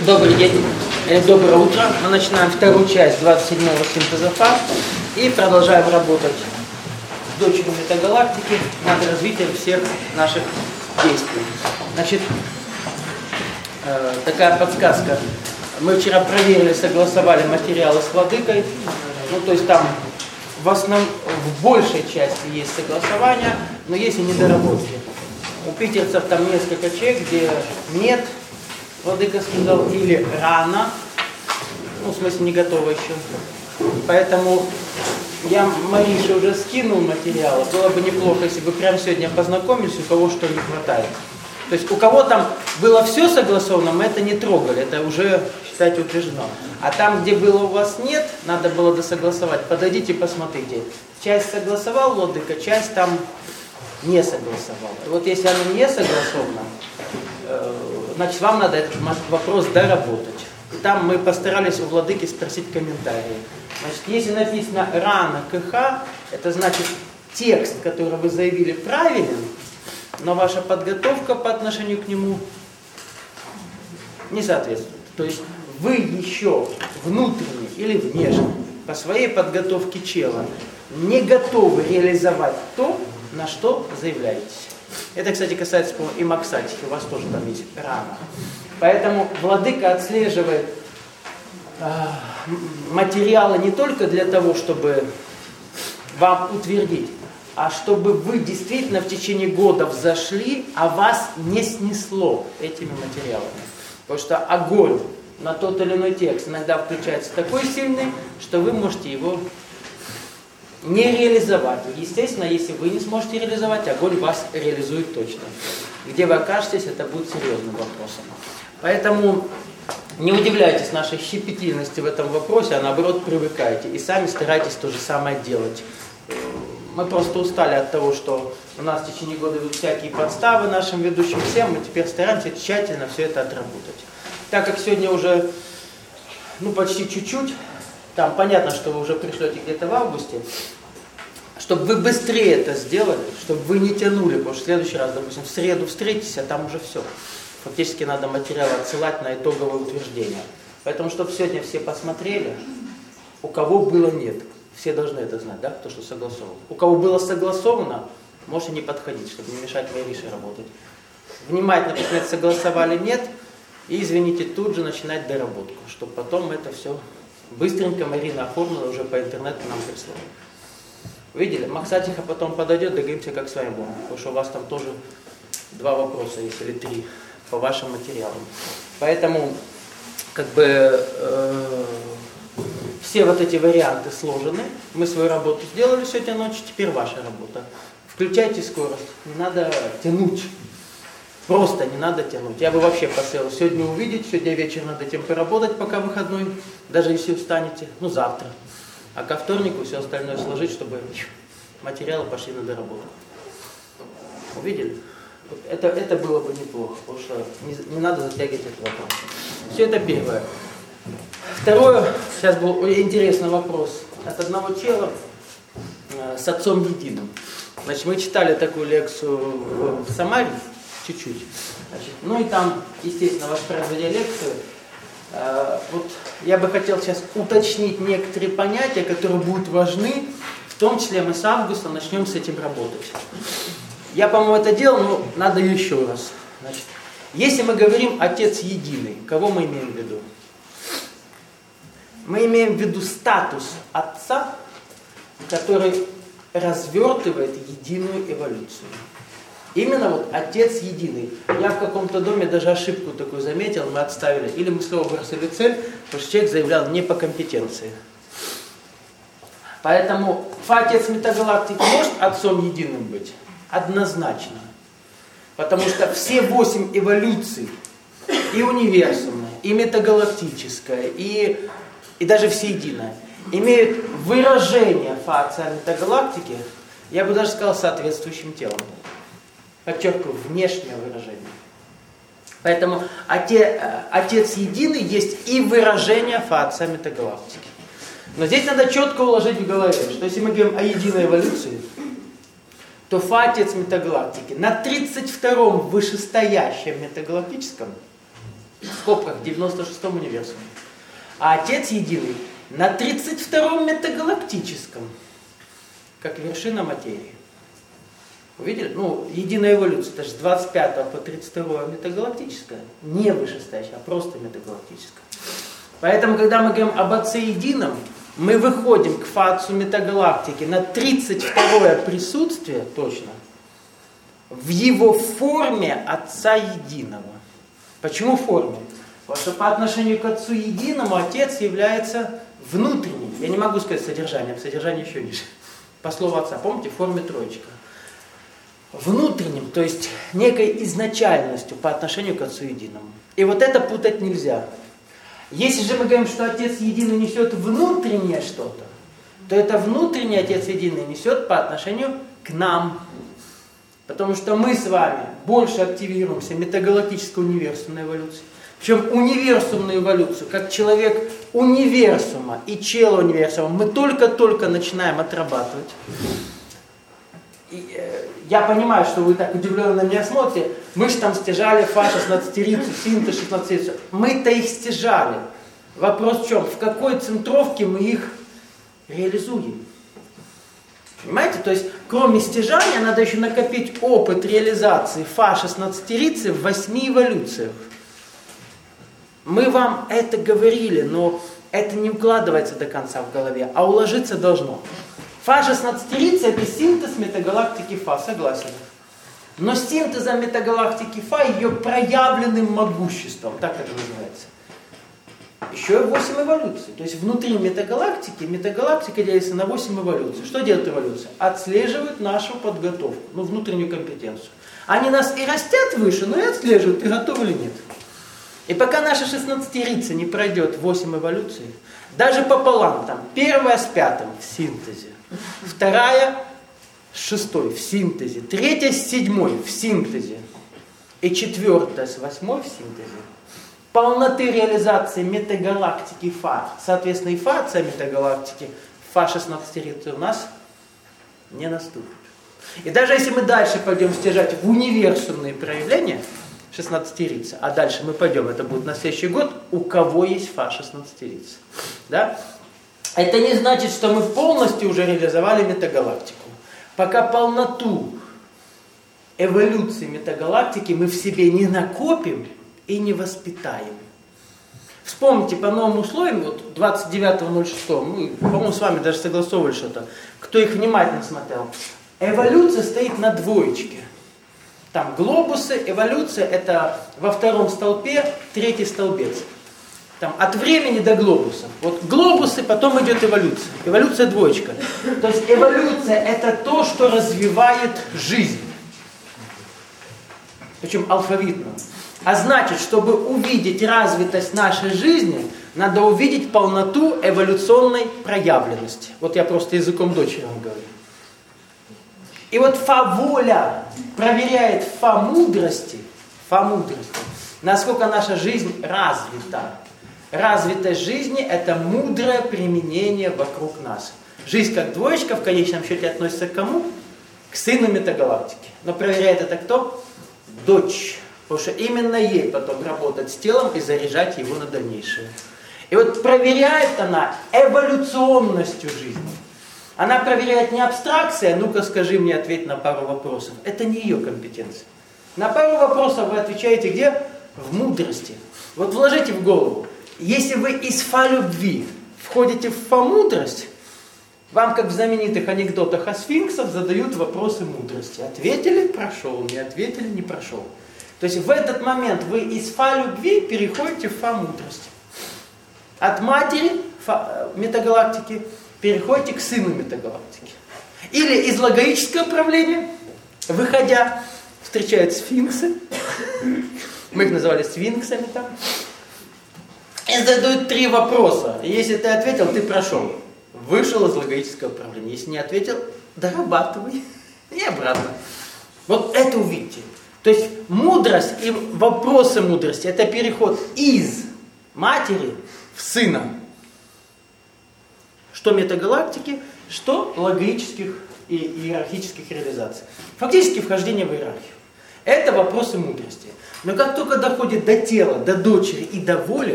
Добрый день, доброе утро. Мы начинаем вторую часть 27-го синтеза фаз и продолжаем работать с дочерью метагалактики над развитием всех наших действий. Значит, такая подсказка. Мы вчера проверили, согласовали материалы с владыкой. Ну, то есть там в большей части есть согласование, но есть и недоработки. У питерцев там несколько человек, где нет, владыка сказал, или рано, ну, в смысле, не готово еще. Поэтому я Марише уже скинул материалы. Было бы неплохо, если бы прямо сегодня познакомились, у кого что не хватает. То есть у кого там было все согласовано, мы это не трогали, это уже, считайте, утверждено. А там, где было у вас нет, надо было досогласовать. Подойдите, посмотрите. Часть согласовал владыка, часть там не согласовал. И вот если оно не согласовано, значит, вам надо этот вопрос доработать. И там мы постарались у владыки спросить комментарии. Значит, если написано «рано КХ», это значит, текст, который вы заявили, правилен, но ваша подготовка по отношению к нему не соответствует. То есть вы еще внутренне или внешне по своей подготовке чела не готовы реализовать то, на что заявляетесь. Это, кстати, касается, по-моему, и Максатики, у вас тоже там есть рано. Поэтому владыка отслеживает материалы не только для того, чтобы вам утвердить, а чтобы вы действительно в течение года взошли, а вас не снесло этими материалами. Потому что огонь на тот или иной текст иногда включается такой сильный, что вы можете его не реализовать. Естественно, если вы не сможете реализовать, огонь вас реализует точно. Где вы окажетесь, это будет серьезным вопросом. Поэтому не удивляйтесь нашей щепетильности в этом вопросе, а наоборот привыкайте. И сами старайтесь то же самое делать. Мы просто устали от того, что у нас в течение года идут всякие подставы нашим ведущим всем. Мы теперь стараемся тщательно все это отработать. Так как сегодня уже почти чуть-чуть, там понятно, что вы уже пришлете где-то в августе, чтобы вы быстрее это сделали, чтобы вы не тянули, потому что в следующий раз, допустим, в среду встретитесь, а там уже все. Фактически надо материал отсылать на итоговое утверждение. Поэтому, чтобы сегодня все посмотрели, у кого было нет. Все должны это знать, да, кто что согласовал. У кого было согласовано, можете не подходить, чтобы не мешать Марише работать. Внимательно посмотреть, согласовали, нет, и, извините, тут же начинать доработку, чтобы потом это все быстренько Марина оформила, уже по интернету нам прислала. Видели? Максатиха потом подойдет, договоримся, как с вами будем. Потому что у вас там тоже 2 вопроса есть, или 3, по вашим материалам. Поэтому, все вот эти варианты сложены. Мы свою работу сделали сегодня ночью, теперь ваша работа. Включайте скорость, не надо тянуть. Просто не надо тянуть. Я бы вообще посоветовал сегодня увидеть, сегодня вечером над этим поработать, пока выходной, даже если устанете, завтра. А ко вторнику все остальное сложить, чтобы материалы пошли на доработку. Увидели? Это было бы неплохо, потому что не надо затягивать этот вопрос. Все это первое. Второе, сейчас был интересный вопрос от одного чела с Отцом Единым. Значит, мы читали такую лекцию в Самаре, чуть-чуть. Значит, и там, естественно, воспроизводя лекцию, вот я бы хотел сейчас уточнить некоторые понятия, которые будут важны, в том числе мы с августа начнем с этим работать. Я, по-моему, это делал, но надо еще раз. Значит, если мы говорим «Отец Единый», кого мы имеем в виду? Мы имеем в виду статус Отца, который развертывает единую эволюцию. Именно вот Отец Единый. Я в каком-то доме даже ошибку такую заметил, мы отставили. Или мы слово бросили цель, потому что человек заявлял не по компетенции. Поэтому Отец метагалактики может Отцом Единым быть? Однозначно. Потому что все 8 эволюций, и универсумная, и метагалактическая, и даже всеединая, имеют выражение в Отца метагалактики, я бы даже сказал, соответствующим телом. Подчеркиваю, внешнее выражение. Поэтому Отец Единый есть и выражение Отца метагалактики. Но здесь надо четко уложить в голове, что если мы говорим о единой эволюции, то Отец метагалактики на 32-м вышестоящем метагалактическом в скобках 96-м универсуме. А Отец Единый на 32-м метагалактическом, как вершина материи. Увидели? Ну, единая эволюция, это же с 25 по 32 метагалактическая, не вышестоящая, а просто метагалактическая. Поэтому, когда мы говорим об Отце Едином, мы выходим к фацу метагалактики на 32-е присутствие, точно, в его форме Отца Единого. Почему форме? Потому что по отношению к Отцу Единому Отец является внутренним. Я не могу сказать содержанием, содержание еще ниже. По слову Отца, помните, в форме троечка. Внутренним, то есть некой изначальностью по отношению к Отцу Единому. И вот это путать нельзя. Если же мы говорим, что Отец Единый несет внутреннее что-то, то это внутренний Отец Единый несет по отношению к нам. Потому что мы с вами больше активируемся метагалактической универсумной эволюции. Причем универсумную эволюцию, как человек универсума и чело универсума, мы только-только начинаем отрабатывать. И, я понимаю, что вы так удивленно на меня смотрите. Мы же там стяжали Фа-16-рицу, Синта-16-рицу. Мы-то их стяжали. Вопрос в чем? В какой центровке мы их реализуем? Понимаете? То есть, кроме стяжания, надо еще накопить опыт реализации Фа-16-рицы в 8 эволюциях. Мы вам это говорили, но это не укладывается до конца в голове, а уложиться должно. Фа-16-рица – это синтез метагалактики Фа, согласен. Но синтезом метагалактики Фа ее проявленным могуществом, так это называется. Еще и 8 эволюций. То есть внутри метагалактика делится на 8 эволюций. Что делает эволюция? Отслеживает нашу подготовку, внутреннюю компетенцию. Они нас и растят выше, но и отслеживают, ты готов или нет. И пока наша 16-рица не пройдет 8 эволюций, даже пополам, там, первая с 5 в синтезе, вторая с 6 в синтезе, третья с 7 в синтезе и четвертая с 8 в синтезе, полноты реализации метагалактики Фа, соответственно и Фа отца метагалактики, Фа-16-рицы у нас не наступит. И даже если мы дальше пойдем стяжать в универсумные проявления 16-рицы, а дальше мы пойдем, это будет на следующий год, у кого есть Фа-16-рицы. Да? Это не значит, что мы полностью уже реализовали метагалактику. Пока полноту эволюции метагалактики мы в себе не накопим и не воспитаем. Вспомните, по новым условиям, вот 29.06, мы, по-моему, с вами даже согласовывали что-то, кто их внимательно смотрел, эволюция стоит на двоечке. Там глобусы, эволюция, это во втором столбе, третий столбец. Там от времени до глобусов. Вот глобусы, потом идет эволюция. Эволюция двоечка. То есть эволюция это то, что развивает жизнь. Причем алфавитно. А значит, чтобы увидеть развитость нашей жизни, надо увидеть полноту эволюционной проявленности. Вот я просто языком дочери вам говорю. И вот Фа-воля проверяет Фа-мудрости, насколько наша жизнь развита. Развитость жизни – это мудрое применение вокруг нас. Жизнь как двоечка в конечном счете относится к кому? К сыну метагалактики. Но проверяет это кто? Дочь. Потому что именно ей потом работать с телом и заряжать его на дальнейшее. И вот проверяет она эволюционностью жизни. Она проверяет не абстракция, ну-ка скажи мне, ответь на пару вопросов. Это не ее компетенция. На пару вопросов вы отвечаете где? В мудрости. Вот вложите в голову. Если вы из Фа-любви входите в Фа-мудрость, вам, как в знаменитых анекдотах о сфинксах, задают вопросы мудрости. Ответили – прошел, не ответили – не прошел. То есть в этот момент вы из Фа-любви переходите в Фа-мудрость. От матери метагалактики переходите к сыну метагалактики. Или из логоического правления, выходя, встречают сфинксы, мы их называли сфинксами там, и задают 3 вопроса. Если ты ответил, ты прошел. Вышел из логического правления. Если не ответил, дорабатывай. И обратно. Вот это увидите. То есть мудрость и вопросы мудрости – это переход из матери в сына. Что метагалактики, что логических и иерархических реализаций. Фактически вхождение в иерархию. Это вопросы мудрости. Но как только доходит до тела, до дочери и до воли,